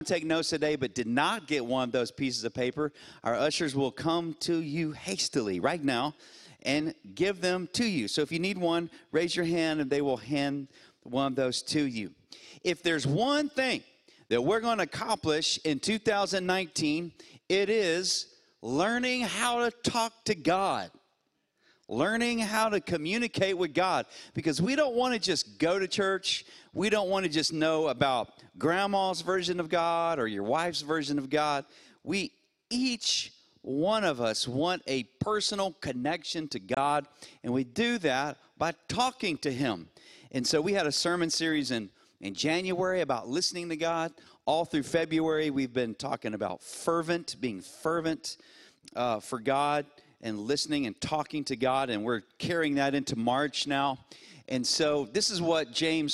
take notes today but did not get one of those pieces of paper, our ushers will come to you hastily right now and give them to you. So if you need one, raise your hand and they will hand one of those to you. If there's one thing that we're going to accomplish in 2019, it is learning how to talk to God. Learning how to communicate with God, because we don't want to just go to church. We don't want to just know about grandma's version of God or your wife's version of God. We, each one of us, want a personal connection to God, and we do that by talking to Him. And so we had a sermon series in January about listening to God. All through February, we've been talking about being fervent for God, and listening and talking to God, and we're carrying that into March now. And so this is what James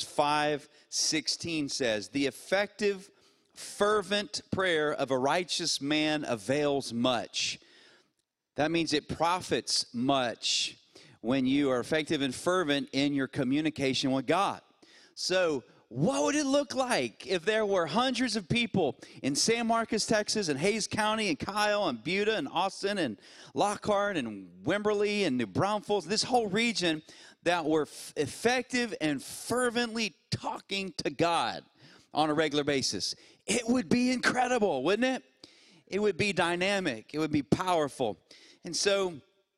5:16 says: the effective, fervent prayer of a righteous man avails much. That means it profits much when you are effective and fervent in your communication with God. So what would it look like if there were hundreds of people in San Marcos, Texas, and Hays County, and Kyle, and Buda, and Austin, and Lockhart, and Wimberley, and New Braunfels, this whole region, that were effective and fervently talking to God on a regular basis? It would be incredible, wouldn't it? It would be dynamic. It would be powerful. And so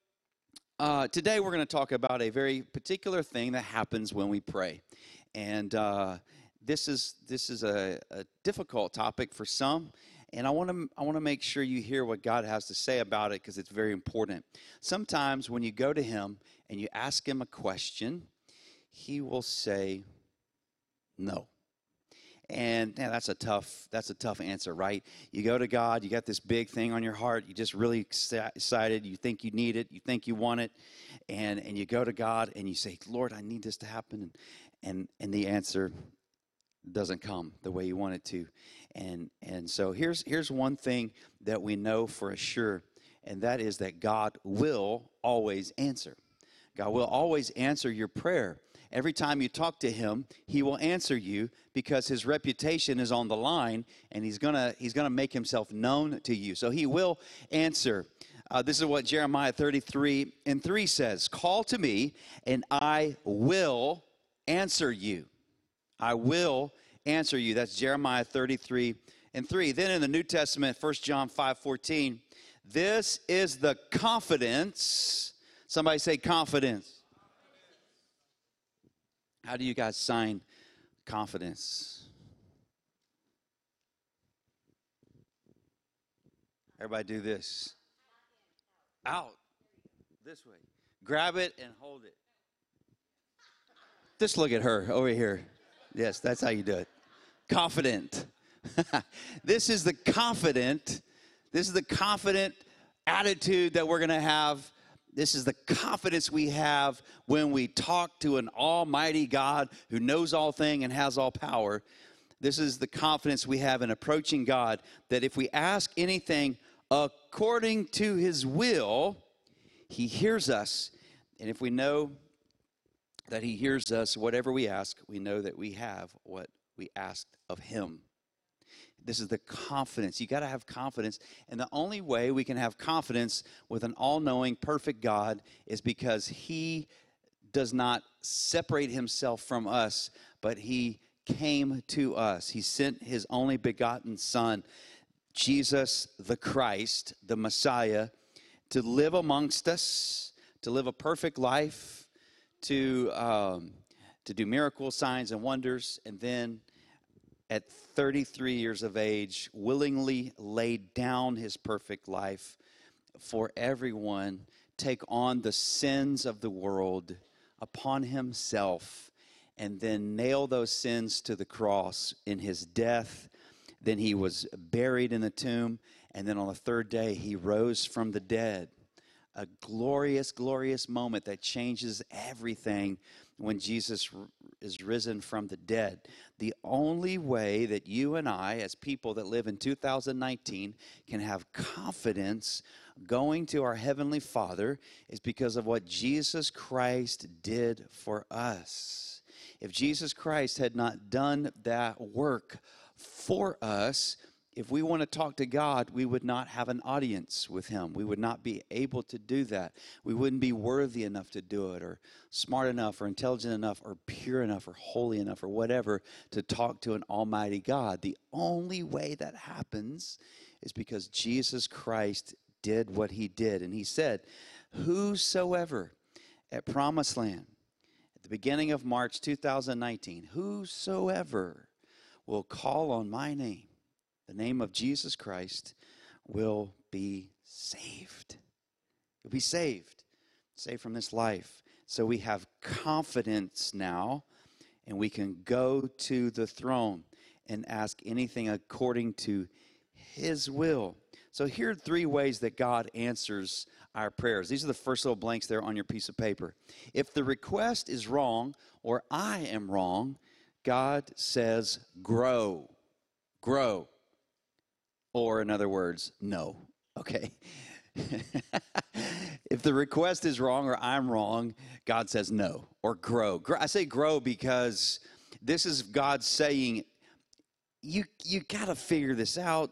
today we're going to talk about a very particular thing that happens when we pray. And this is a difficult topic for some, and I want to make sure you hear what God has to say about it, because it's very important. Sometimes when you go to Him and you ask Him a question, He will say no. And that's a tough answer, right? You go to God, you got this big thing on your heart, you're just really excited, you think you need it, you think you want it, and you go to God and you say, Lord, I need this to happen. And the answer doesn't come the way you want it to. And so here's one thing that we know for sure, and that is that God will always answer. God will always answer your prayer. Every time you talk to Him, He will answer you, because His reputation is on the line, and He's gonna make Himself known to you. So He will answer. This is what Jeremiah 33:3 says: call to me, and I will answer you. I will answer you. That's Jeremiah 33:3. Then in the New Testament, 1 John 5:14, this is the confidence. Somebody say confidence. How do you guys sign confidence? Everybody do this. Out. This way. Grab it and hold it. Just look at her over here. Yes, that's how you do it. Confident. This is the confident attitude that we're going to have. This is the confidence we have when we talk to an almighty God who knows all things and has all power. This is the confidence we have in approaching God, that if we ask anything according to His will, He hears us. And if we know that He hears us, whatever we ask, we know that we have what we asked of Him. This is the confidence. You got to have confidence. And the only way we can have confidence with an all-knowing, perfect God is because He does not separate Himself from us, but He came to us. He sent His only begotten Son, Jesus the Christ, the Messiah, to live amongst us, to live a perfect life, to do miracles, signs, and wonders, and then at 33 years of age, willingly laid down His perfect life for everyone, take on the sins of the world upon Himself, and then nail those sins to the cross in His death. Then He was buried in the tomb, and then on the third day, He rose from the dead. A glorious, glorious moment that changes everything when Jesus is risen from the dead. The only way that you and I, as people that live in 2019, can have confidence going to our Heavenly Father is because of what Jesus Christ did for us. If Jesus Christ had not done that work for us. If we want to talk to God, we would not have an audience with him. We would not be able to do that. We wouldn't be worthy enough to do it, or smart enough, or intelligent enough, or pure enough, or holy enough, or whatever to talk to an almighty God. The only way that happens is because Jesus Christ did what he did. And he said, whosoever at Promised Land, at the beginning of March 2019, whosoever will call on my name, the name of Jesus Christ, will be saved. You'll be saved from this life. So we have confidence now, and we can go to the throne and ask anything according to his will. So here are 3 ways that God answers our prayers. These are the first little blanks there on your piece of paper. If the request is wrong, or I am wrong, God says, grow. Grow. Or in other words, no. Okay? If the request is wrong or I'm wrong, God says no, or grow. I say grow because this is God saying, you got to figure this out.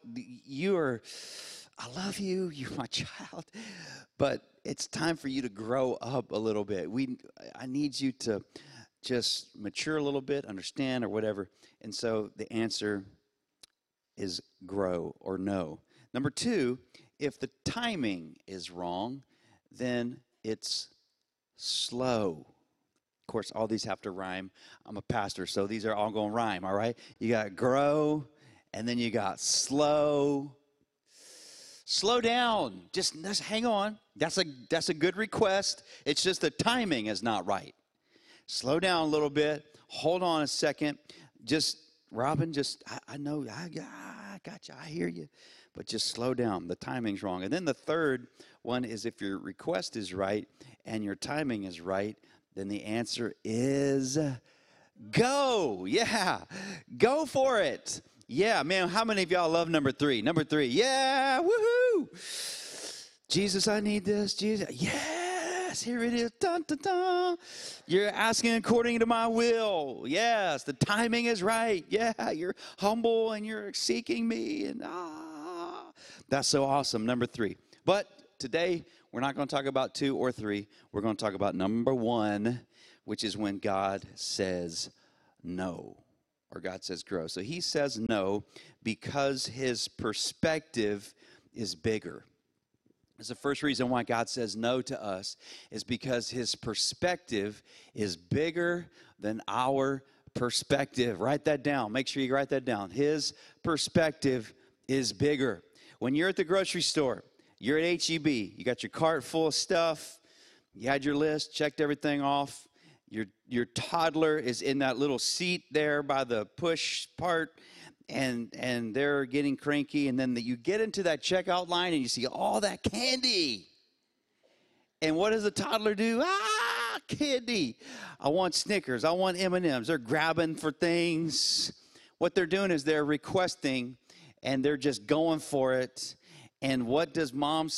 I love you, you're my child, but it's time for you to grow up a little bit. I need you to just mature a little bit, understand, or whatever. And so the answer is grow or no. Number 2, if the timing is wrong, then it's slow. Of course, all these have to rhyme. I'm a pastor, so these are all going to rhyme, all right? You got grow, and then you got slow. Slow down. Just hang on. That's a good request. It's just the timing is not right. Slow down a little bit. Hold on a second. Robin, I know, I got you. I hear you. But just slow down. The timing's wrong. And then the third one is if your request is right and your timing is right, then the answer is go. Yeah, go for it. Yeah, man, how many of y'all love number 3? Number 3, yeah, woohoo. Jesus, I need this. Jesus, yes, here it is. Dun, dun, dun. You're asking according to my will. Yes, the timing is right. Yeah, you're humble and you're seeking me. And that's so awesome, number 3. But today, we're not going to talk about 2 or 3. We're going to talk about number 1, which is when God says no, or God says grow. So he says no because his perspective is bigger. That's the first reason why God says no to us, is because his perspective is bigger than our perspective. Write that down. Make sure you write that down. His perspective is bigger. When you're at the grocery store, you're at HEB, you got your cart full of stuff, you had your list, checked everything off, your toddler is in that little seat there by the push part, and they're getting cranky, and then you get into that checkout line and you see all that candy. And what does the toddler do? Candy. I want Snickers. I want M&Ms. They're grabbing for things. What they're doing is they're requesting, and they're just going for it. And what does mom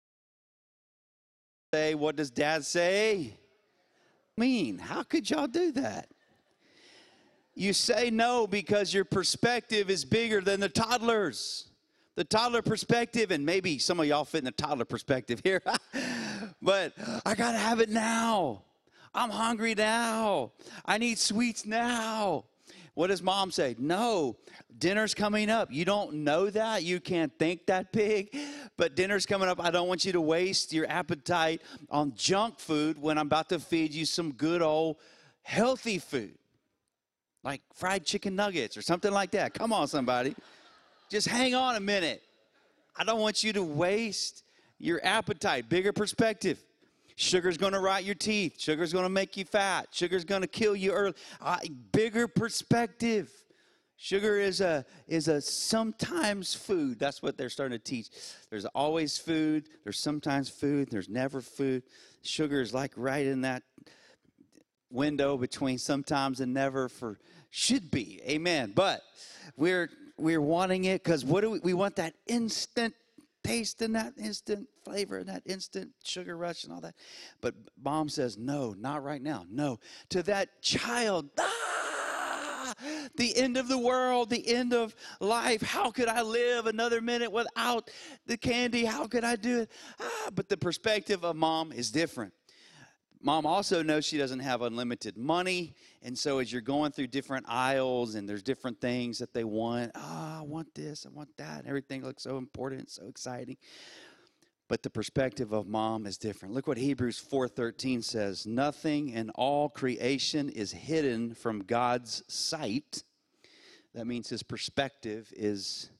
say? What does dad say? How could y'all do that? You say no because your perspective is bigger than the toddler's. The toddler perspective, and maybe some of y'all fit in the toddler perspective here, but I got to have it now. I'm hungry now. I need sweets now. What does mom say? No, dinner's coming up. You don't know that. You can't think that big, but dinner's coming up. I don't want you to waste your appetite on junk food when I'm about to feed you some good old healthy food, like fried chicken nuggets or something like that. Come on, somebody. Just hang on a minute. I don't want you to waste your appetite. Bigger perspective. Sugar's going to rot your teeth. Sugar's going to make you fat. Sugar's going to kill you early. Bigger perspective. Sugar is a sometimes food. That's what they're starting to teach. There's always food. There's sometimes food. There's never food. Sugar is like right in that window between sometimes and never should be. Amen. But we're wanting it because what do we want? That instant taste and that instant flavor and that instant sugar rush and all that. But mom says, no, not right now. No. To that child, the end of the world, the end of life. How could I live another minute without the candy? How could I do it? But the perspective of mom is different. Mom also knows she doesn't have unlimited money. And so as you're going through different aisles and there's different things that they want, I want this, I want that. And everything looks so important, so exciting. But the perspective of mom is different. Look what Hebrews 4:13 says. Nothing in all creation is hidden from God's sight. That means his perspective is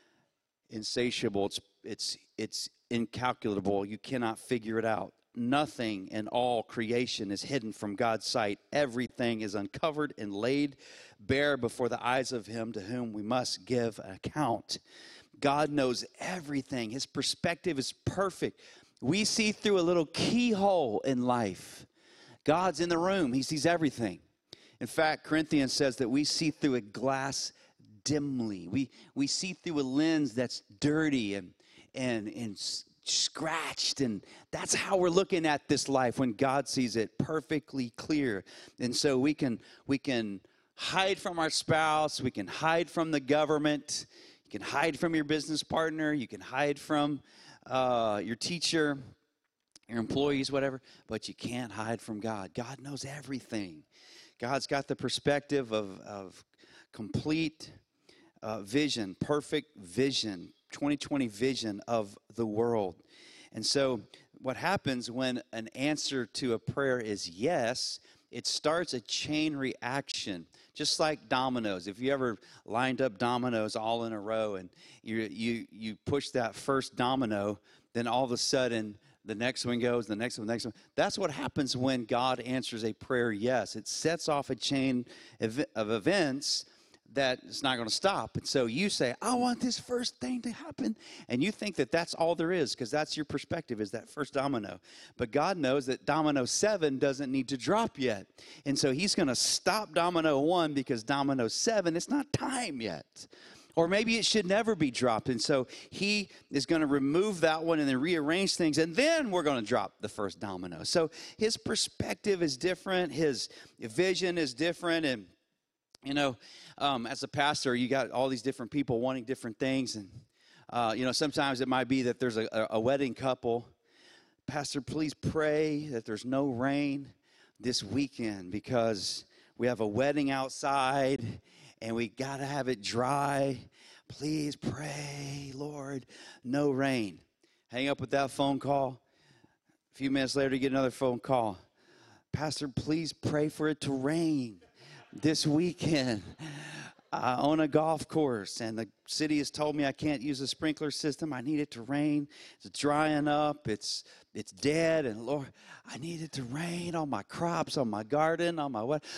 insatiable. It's incalculable. You cannot figure it out. Nothing in all creation is hidden from God's sight. Everything is uncovered and laid bare before the eyes of him to whom we must give an account. God knows everything. His perspective is perfect. We see through a little keyhole in life. God's in the room. He sees everything. In fact, Corinthians says that we see through a glass dimly. We see through a lens that's dirty and scratched, and that's how we're looking at this life when God sees it perfectly clear. And so we can hide from our spouse, we can hide from the government, you can hide from your business partner, you can hide from your teacher, your employees, whatever, but you can't hide from God. God knows everything. God's got the perspective of complete vision, perfect vision, 2020 vision of the world. And so what happens when an answer to a prayer is yes, it starts a chain reaction, just like dominoes. If you ever lined up dominoes all in a row and you push that first domino, then all of a sudden the next one goes, the next one, the next one. That's what happens when God answers a prayer yes. It sets off a chain of events that it's not going to stop. And so you say, I want this first thing to happen. And you think that that's all there is because that's your perspective, is that first domino. But God knows that domino 7 doesn't need to drop yet. And so he's going to stop domino 1 because domino 7, it's not time yet. Or maybe it should never be dropped. And so he is going to remove that one and then rearrange things. And then we're going to drop the first domino. So his perspective is different. His vision is different. And you know, as a pastor, you got all these different people wanting different things. And, you know, sometimes it might be that there's a wedding couple. Pastor, please pray that there's no rain this weekend because we have a wedding outside and we got to have it dry. Please pray, Lord, no rain. Hang up with that phone call. A few minutes later, you get another phone call. Pastor, please pray for it to rain this weekend on a golf course, and the city has told me I can't use a sprinkler system. I need it to rain. It's drying up. It's dead, and Lord, I need it to rain on my crops, on my garden, on my what.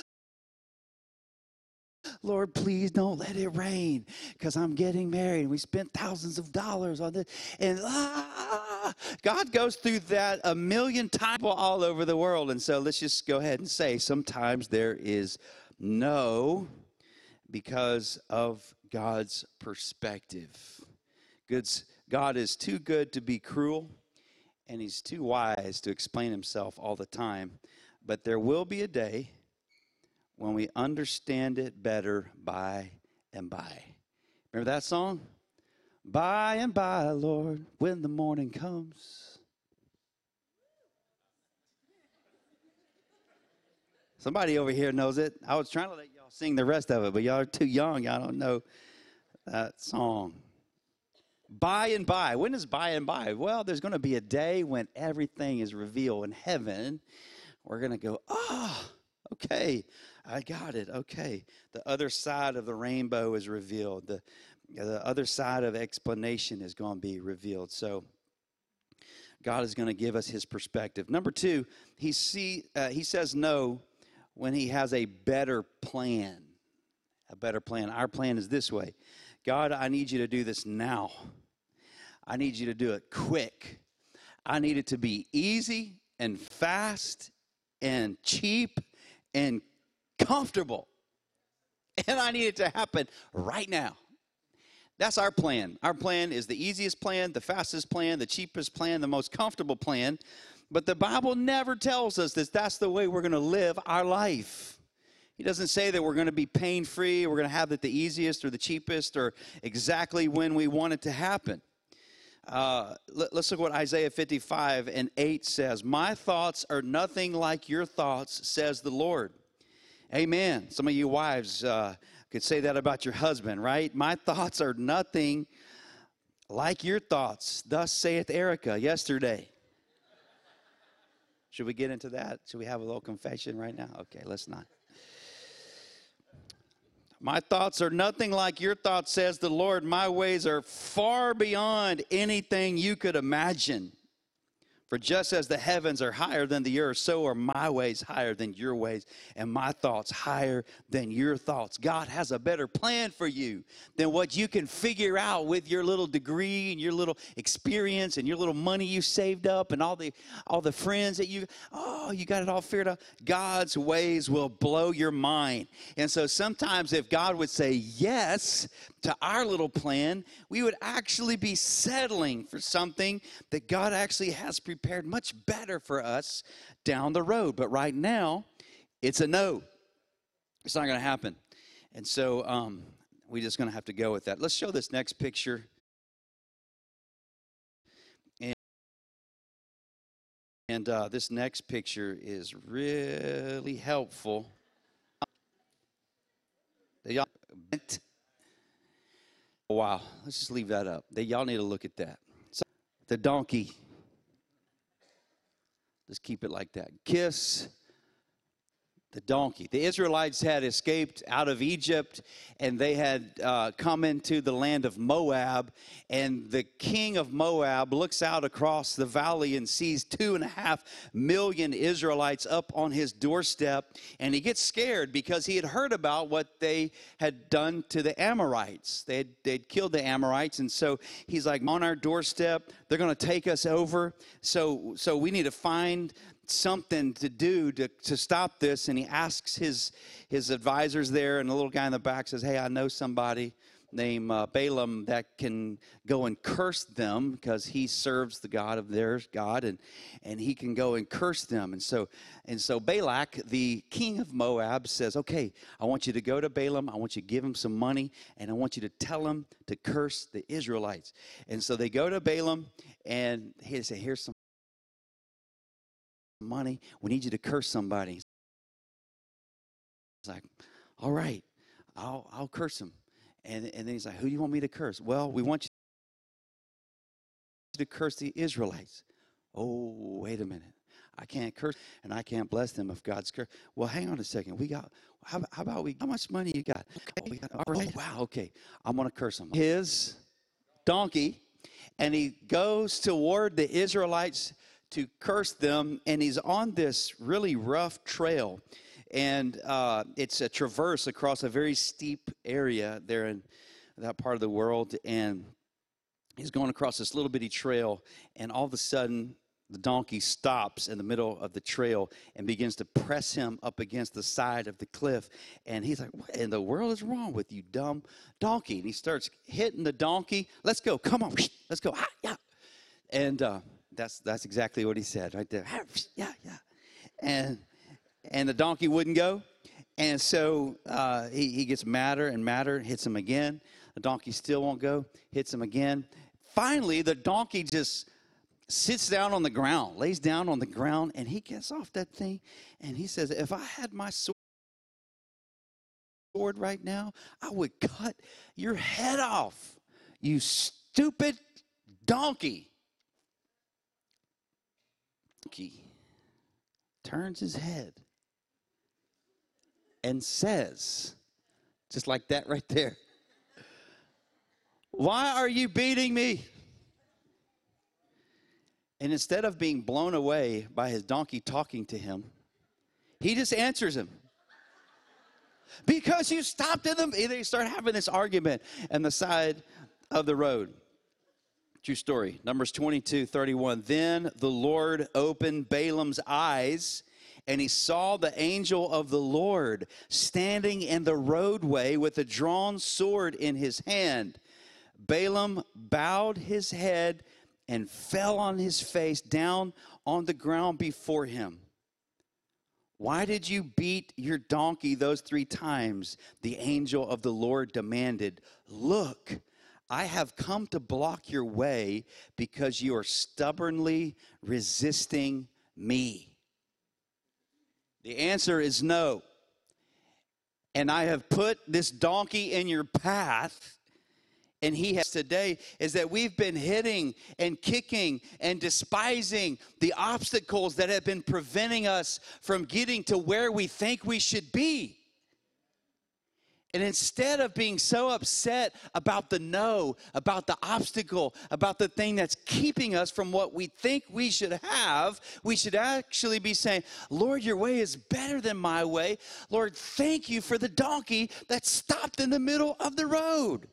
Lord, please don't let it rain because I'm getting married. And we spent thousands of dollars on this. And God goes through that a million times all over the world. And so let's just go ahead and say sometimes there is no because of God's perspective. God is too good to be cruel, and he's too wise to explain himself all the time. But there will be a day when we understand it better by and by. Remember that song? By and by, Lord, when the morning comes. Somebody over here knows it. I was trying to let y'all sing the rest of it, but y'all are too young. Y'all don't know that song. By and by. When is by and by? Well, there's going to be a day when everything is revealed in heaven. We're going to go, okay, I got it. Okay. The other side of the rainbow is revealed. The other side of explanation is going to be revealed. So God is going to give us his perspective. Number 2, he says no when he has a better plan. A better plan. Our plan is this way. God, I need you to do this now. I need you to do it quick. I need it to be easy and fast and cheap and comfortable. And I need it to happen right now. That's our plan. Our plan is the easiest plan, the fastest plan, the cheapest plan, the most comfortable plan. But the Bible never tells us that that's the way we're going to live our life. He doesn't say that we're going to be pain-free, we're going to have it the easiest or the cheapest or exactly when we want it to happen. Let's look at what Isaiah 55:8 says. My thoughts are nothing like your thoughts, says the Lord. Amen. Some of you wives could say that about your husband, right? My thoughts are nothing like your thoughts. Thus saith Erica yesterday. Should we get into that? Should we have a little confession right now? Okay, let's not. My thoughts are nothing like your thoughts, says the Lord. My ways are far beyond anything you could imagine. For just as the heavens are higher than the earth, so are my ways higher than your ways, and my thoughts higher than your thoughts. God has a better plan for you than what you can figure out with your little degree and your little experience and your little money you saved up and all the friends that you got it all figured out. God's ways will blow your mind. And so sometimes if God would say yes to our little plan, we would actually be settling for something that God actually has prepared much better for us down the road. But right now, it's a no. It's not going to happen. And so we're just going to have to go with that. Let's show this next picture. And this next picture is really helpful. Wow, let's just leave that up. Y'all need to look at that. So, the donkey. Let's keep it like that. Kiss the donkey. The Israelites had escaped out of Egypt, and they had come into the land of Moab. And the king of Moab looks out across the valley and sees 2.5 million Israelites up on his doorstep. And he gets scared because he had heard about what they had done to the Amorites. They'd killed the Amorites. And so he's like, on our doorstep, they're going to take us over. So we need to find something to do to stop this. And he asks his advisors there, and the little guy in the back says, hey, I know somebody named Balaam that can go and curse them, because he serves the God of their God, and he can go and curse them. And so Balak, the king of Moab, says, okay, I want you to go to Balaam, I want you to give him some money, and I want you to tell him to curse the Israelites. And so they go to Balaam, and he says, here's some money. We need you to curse somebody. He's like, all right, I'll curse him. And then he's like, who do you want me to curse? Well, we want you to curse the Israelites. Oh, wait a minute. I can't curse and I can't bless them if God's curse. Well, hang on a second. How much money you got? Okay. All right. Wow. Okay. I'm going to curse him. His donkey, and he goes toward the Israelites to curse them, and he's on this really rough trail, and it's a traverse across a very steep area there in that part of the world, and he's going across this little bitty trail, and all of a sudden the donkey stops in the middle of the trail and begins to press him up against the side of the cliff. And he's like, what in the world is wrong with you, dumb donkey? And he starts hitting the donkey. Let's go. Come on. Let's go. Ah, yeah. And that's exactly what he said right there. Yeah, yeah. And the donkey wouldn't go. And so he gets madder and madder, hits him again. The donkey still won't go, hits him again. Finally, the donkey just sits down on the ground, lays down on the ground, and he gets off that thing, and he says, if I had my sword right now, I would cut your head off, you stupid donkey. Donkey turns his head and says, just like that right there, why are you beating me? And instead of being blown away by his donkey talking to him, he just answers him. Because you stopped in them. They start having this argument on the side of the road. True story. Numbers 22:31. Then the Lord opened Balaam's eyes, and he saw the angel of the Lord standing in the roadway with a drawn sword in his hand. Balaam bowed his head and fell on his face down on the ground before him. Why did you beat your donkey those 3 times? The angel of the Lord demanded. Look, I have come to block your way because you are stubbornly resisting me. The answer is no. And I have put this donkey in your path. And he has today is that we've been hitting and kicking and despising the obstacles that have been preventing us from getting to where we think we should be. And instead of being so upset about the no, about the obstacle, about the thing that's keeping us from what we think we should have, we should actually be saying, Lord, your way is better than my way. Lord, thank you for the donkey that stopped in the middle of the road.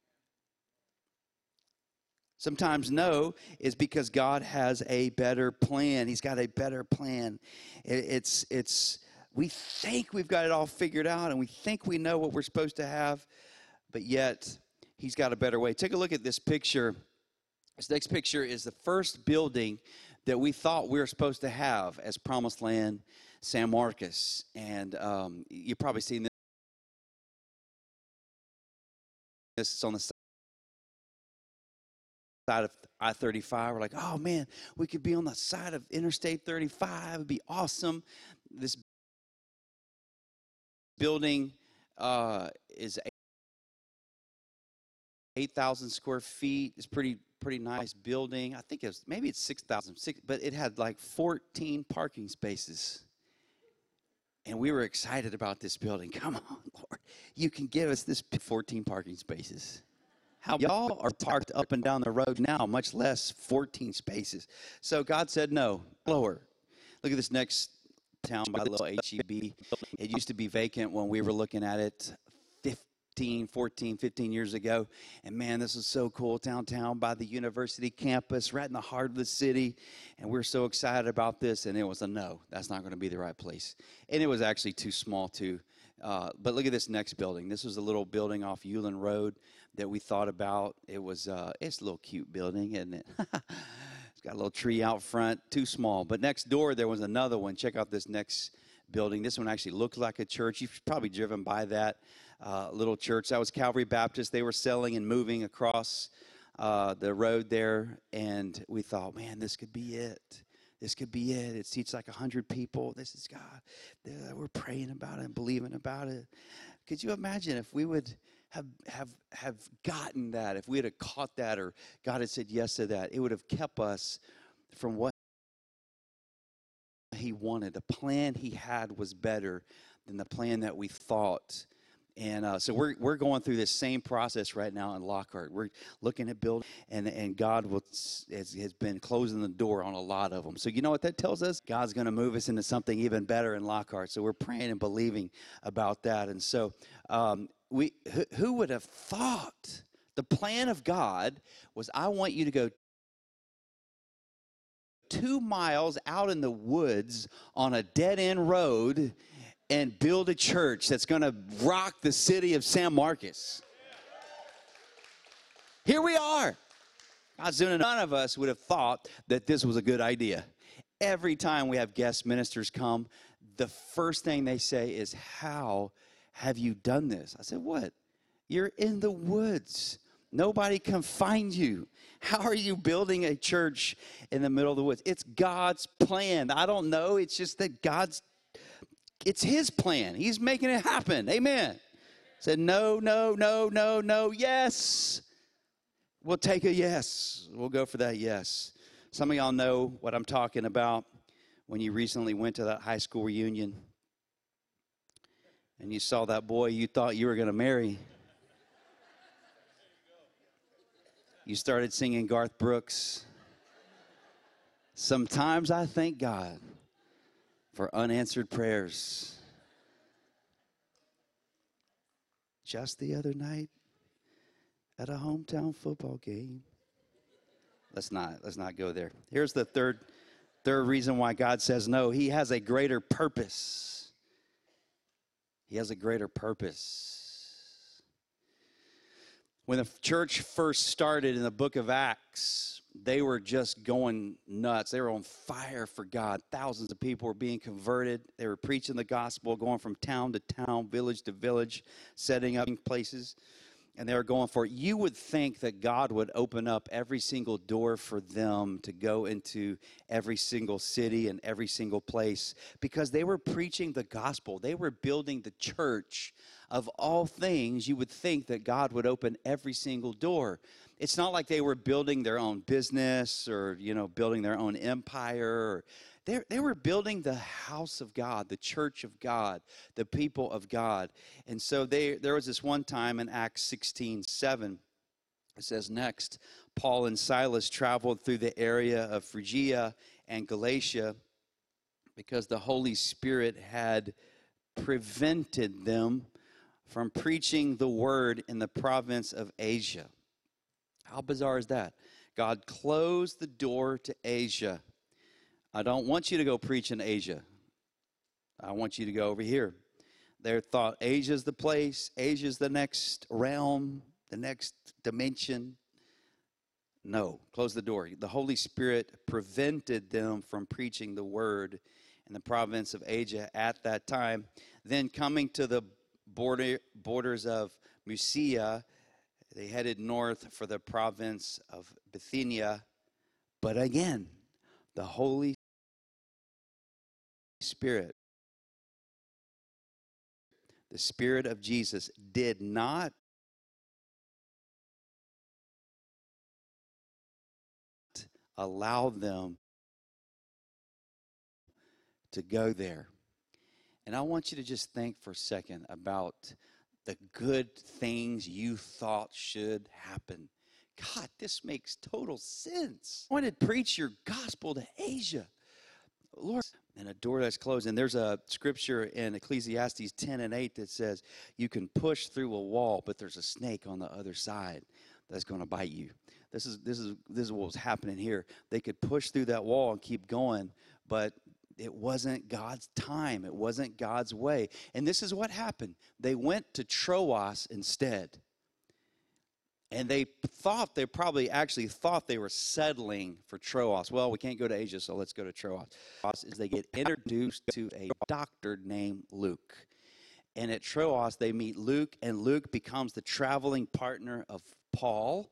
Sometimes no is because God has a better plan. He's got a better plan. We think we've got it all figured out, and we think we know what we're supposed to have, but yet he's got a better way. Take a look at this picture. This next picture is the first building that we thought we were supposed to have as Promised Land San Marcos. And you've probably seen this. This is on the side of I-35. We're like, oh man, we could be on the side of Interstate 35. It'd be awesome. This building is 8,000 square feet. It's pretty nice building. I think maybe it's 6,000, but it had like 14 parking spaces. And we were excited about this building. Come on, Lord, you can give us this 14 parking spaces. How y'all are parked up and down the road now, much less 14 spaces. So God said no, lower. Look at this next town by the little HEB. It used to be vacant when we were looking at it 15 years ago. And man, this is so cool, downtown by the university campus, right in the heart of the city. And we're so excited about this. And it was a no, that's not going to be the right place. And it was actually too small too. But look at this next building. This was a little building off Euland Road that we thought about. It's a little cute building, isn't it? It's got a little tree out front, too small. But next door, there was another one. Check out this next building. This one actually looked like a church. You've probably driven by that little church. That was Calvary Baptist. They were selling and moving across the road there. And we thought, man, this could be it. This could be it. It seats like 100 people. This is God. We're praying about it and believing about it. Could you imagine if we would have gotten that, if we had caught that, or God had said yes to that? It would have kept us from what he wanted. The plan he had was better than the plan that we thought. And so we're going through this same process right now in Lockhart. We're looking at building, and God has been closing the door on a lot of them. So you know what that tells us? God's going to move us into something even better in Lockhart. So we're praying and believing about that. And so who would have thought the plan of God was, I want you to go 2 miles out in the woods on a dead-end road and build a church that's going to rock the city of San Marcos. Here we are. God's doing it. None of us would have thought that this was a good idea. Every time we have guest ministers come, the first thing they say is, how have you done this? I said, what? You're in the woods. Nobody can find you. How are you building a church in the middle of the woods? It's God's plan. I don't know. It's just that it's his plan. He's making it happen. Amen. Said, no, yes. We'll take a yes. We'll go for that yes. Some of y'all know what I'm talking about when you recently went to that high school reunion and you saw that boy you thought you were going to marry. You started singing Garth Brooks. Sometimes I thank God for unanswered prayers. Just the other night at a hometown football game. Let's not go there. Here's the third reason why God says no. He has a greater purpose. He has a greater purpose. When the church first started in the book of Acts, they were just going nuts. They were on fire for God. Thousands of people were being converted. They were preaching the gospel, going from town to town, village to village, setting up places. And they were going for it. You would think that God would open up every single door for them to go into every single city and every single place, because they were preaching the gospel. They were building the church. Of all things, you would think that God would open every single door. It's not like they were building their own business or, building their own empire. They were building the house of God, the church of God, the people of God. And so there was this one time in Acts 16:7. It says, next, Paul and Silas traveled through the area of Phrygia and Galatia because the Holy Spirit had prevented them from preaching the word in the province of Asia. How bizarre is that? God closed the door to Asia. I don't want you to go preach in Asia. I want you to go over here. They thought Asia's the place, Asia's the next realm, the next dimension. No, close the door. The Holy Spirit prevented them from preaching the word in the province of Asia at that time. Then coming to the borders of Mysia, they headed north for the province of Bithynia. But again, the Holy Spirit, the Spirit of Jesus, did not allow them to go there. And I want you to just think for a second about the good things you thought should happen. God, this makes total sense. I wanted to preach your gospel to Asia. Lord, and a door that's closed. And there's a scripture in Ecclesiastes 10:8 that says you can push through a wall, but there's a snake on the other side that's going to bite you. This is what was happening here. They could push through that wall and keep going, but it wasn't God's time. It wasn't God's way. And this is what happened. They went to Troas instead. And they probably actually thought they were settling for Troas. Well, we can't go to Asia, so let's go to Troas. Is they get introduced to a doctor named Luke. And at Troas, they meet Luke, and Luke becomes the traveling partner of Paul,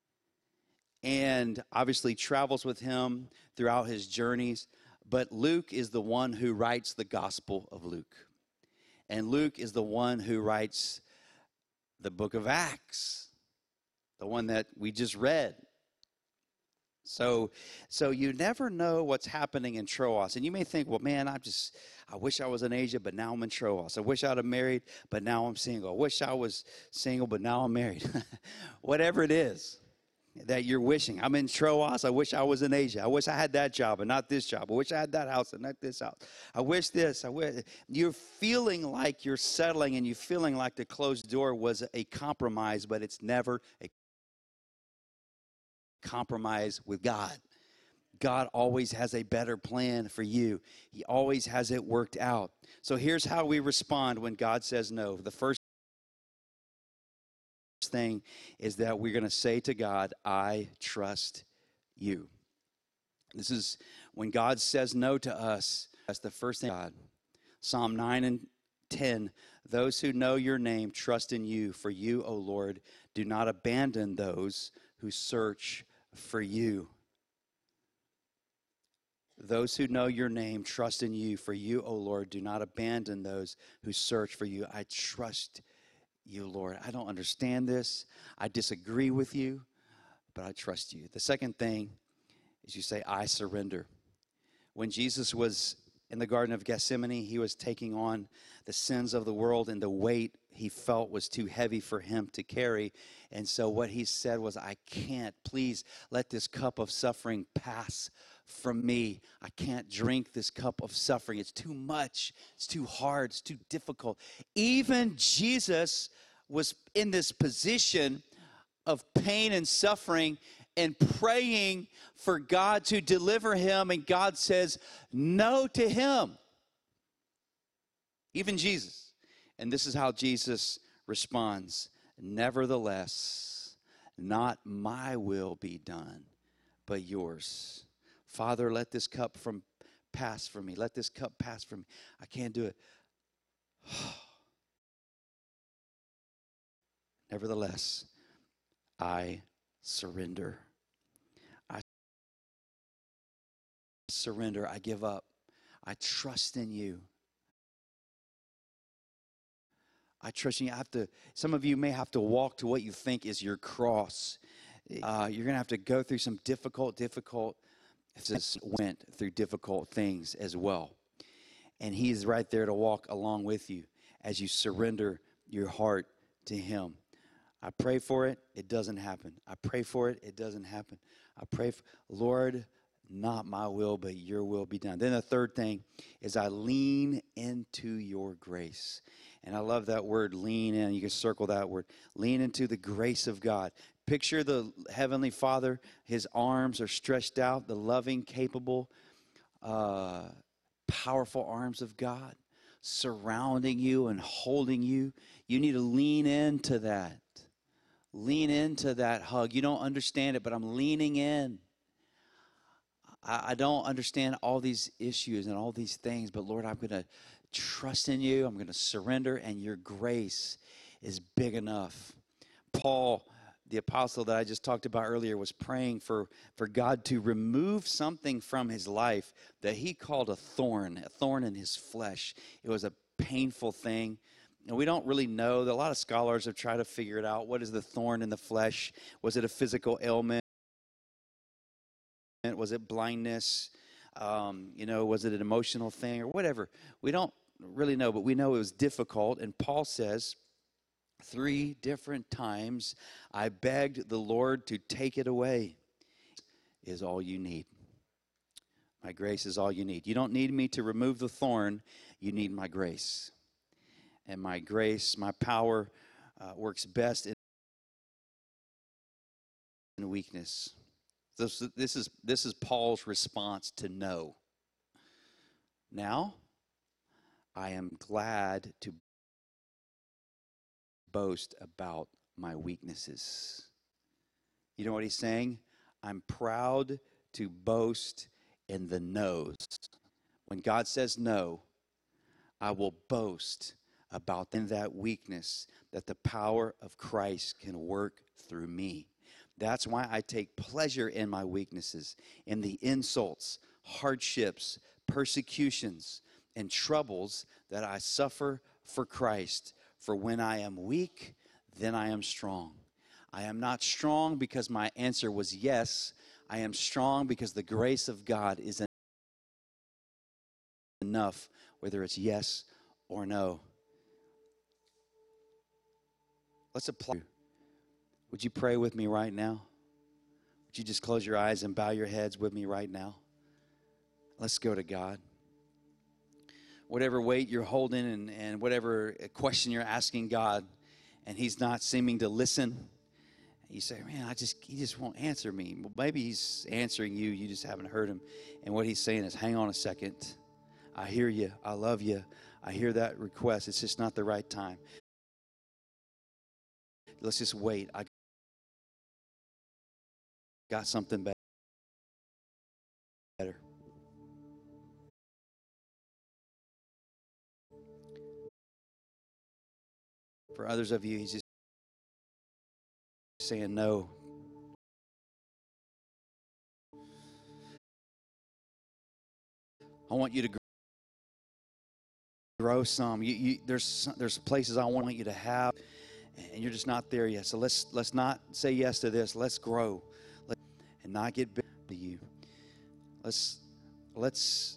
and obviously travels with him throughout his journeys. But Luke is the one who writes the Gospel of Luke. And Luke is the one who writes the book of Acts, the one that we just read. So you never know what's happening in Troas. And you may think, well, man, I wish I was in Asia, but now I'm in Troas. I wish I'd have married, but now I'm single. I wish I was single, but now I'm married. Whatever it is that you're wishing. I'm in Troas. I wish I was in Asia. I wish I had that job and not this job. I wish I had that house and not this house. I wish this. You're feeling like you're settling, and you're feeling like the closed door was a compromise, but it's never a compromise with God. God always has a better plan for you. He always has it worked out. So here's how we respond when God says no. The first thing is that we're going to say to God, I trust you. This is when God says no to us. That's the first thing. God. Psalm 9:10, those who know your name trust in you. For you, O Lord, do not abandon those who search for you. Those who know your name trust in you. For you, O Lord, do not abandon those who search for you. I trust you, Lord. I don't understand this. I disagree with you, but I trust you. The second thing is you say, I surrender. When Jesus was in the Garden of Gethsemane, he was taking on the sins of the world, and the weight he felt was too heavy for him to carry. And so what he said was, I can't. Please let this cup of suffering pass from me. I can't drink this cup of suffering. It's too much. It's too hard. It's too difficult. Even Jesus was in this position of pain and suffering and praying for God to deliver him, and God says no to him. Even Jesus. And this is how Jesus responds. Nevertheless, Not my will be done, but yours. Father, let this cup pass from me. Let this cup pass from me. I can't do it. Nevertheless, I surrender. I surrender. I give up. I trust in you. I trust in you. Some of you may have to walk to what you think is your cross. You're going to have to go through some difficult, went through difficult things as well. And he's right there to walk along with you as you surrender your heart to him. I pray for it, it doesn't happen. I pray for it, it doesn't happen. I pray for, Lord, not my will, but your will be done. Then the third thing is I lean into your grace. And I love that word, lean in. You can circle that word. Lean into the grace of God. Picture the Heavenly Father. His arms are stretched out, the loving, capable, powerful arms of God surrounding you and holding you. You need to lean into that. Lean into that hug. You don't understand it, but I'm leaning in. I don't understand all these issues and all these things, but Lord, I'm going to trust in you. I'm going to surrender, and your grace is big enough. Paul, the apostle that I just talked about earlier, was praying for God to remove something from his life that he called a thorn in his flesh. It was a painful thing. And we don't really know. A lot of scholars have tried to figure it out. What is the thorn in the flesh? Was it a physical ailment? Was it blindness? Was it an emotional thing or whatever? We don't really know, but we know it was difficult. And Paul says 3 different times, I begged the Lord to take it away. Is all you need. My grace is all you need. You don't need me to remove the thorn. You need my grace. And my grace, my power works best in weakness. This is Paul's response to no. Now, I am glad to boast about my weaknesses. You know what he's saying? I'm proud to boast in the no's. When God says no, I will boast about in that weakness that the power of Christ can work through me. That's why I take pleasure in my weaknesses, in the insults, hardships, persecutions, and troubles that I suffer for Christ. For when I am weak, then I am strong. I am not strong because my answer was yes. I am strong because the grace of God is enough, whether it's yes or no. Let's apply. Would you pray with me right now? Would you just close your eyes and bow your heads with me right now? Let's go to God. Whatever weight you're holding and whatever question you're asking God, and he's not seeming to listen, you say, man, he just won't answer me. Well, maybe he's answering you. You just haven't heard him. And what he's saying is, hang on a second. I hear you. I love you. I hear that request. It's just not the right time. Let's just wait. I got something better. For others of you, he's just saying no. I want you to grow some. There's places I want you to have, and you're just not there yet. So let's not say yes to this. Let's grow, and not get big to you. Let's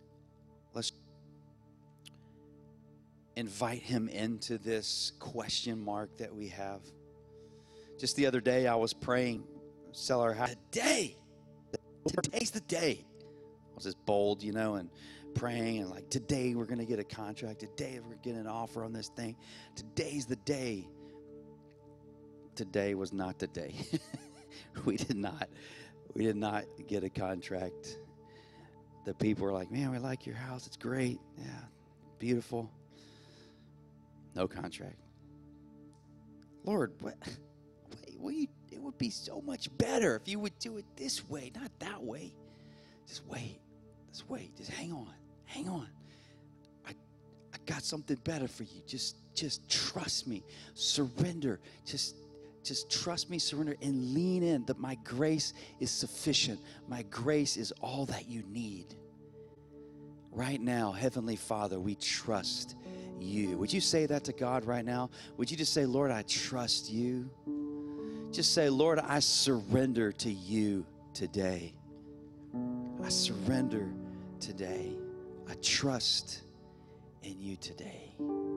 invite him into this question mark that we have. Just the other day, I was praying, sell our house. Today's the day. I was just bold, and praying and like, today we're going to get a contract. Today we're getting an offer on this thing. Today's the day. Today was not the day. We did not get a contract. The people were like, man, we like your house. It's great. Yeah, beautiful. No contract. Lord, it would be so much better if you would do it this way, not that way. Just wait. Just wait. Just hang on. Hang on. I got something better for you. Just trust me. Surrender. Just trust me, surrender, and lean in that my grace is sufficient. My grace is all that you need. Right now, Heavenly Father, we trust you. Would you say that to God right now? Would you just say, Lord, I trust you? Just say, Lord, I surrender to you today. I surrender today. I trust in you today.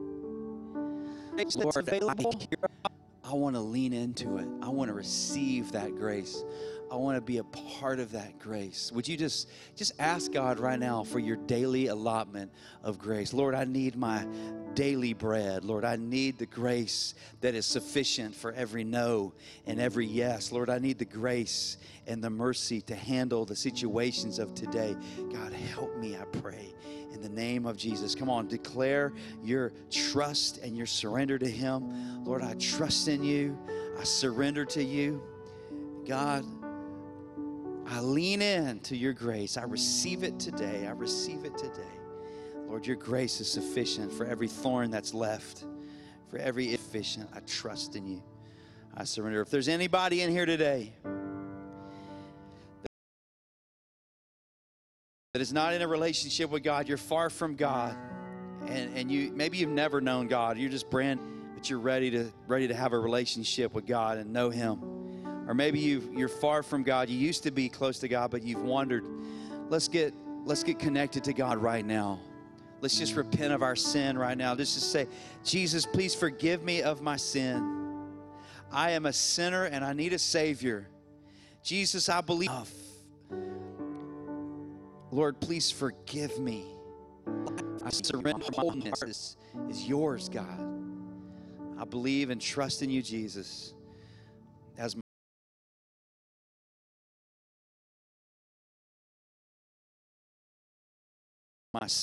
Lord, I want to lean into it. I want to receive that grace. I want to be a part of that grace. Would you just ask God right now for your daily allotment of grace? Lord, I need my daily bread. Lord, I need the grace that is sufficient for every no and every yes. Lord, I need the grace and the mercy to handle the situations of today. God, help me, I pray. In the name of Jesus. Come on, declare your trust and your surrender to Him. Lord, I trust in you. I surrender to you. God, I lean in to your grace. I receive it today. I receive it today. Lord, your grace is sufficient for every thorn that's left, for every efficient. I trust in you. I surrender. If there's anybody in here today that is not in a relationship with God, you're far from God, and you maybe you've never known God, you're just but you're ready to have a relationship with God and know Him. Or maybe you're far from God. You used to be close to God, but you've wandered. Let's get connected to God right now. Let's just repent of our sin right now. Let's just say, Jesus, please forgive me of my sin. I am a sinner and I need a Savior. Jesus, I believe. Lord, please forgive me. I surrender. My wholeness is yours, God. I believe and trust in you, Jesus, as my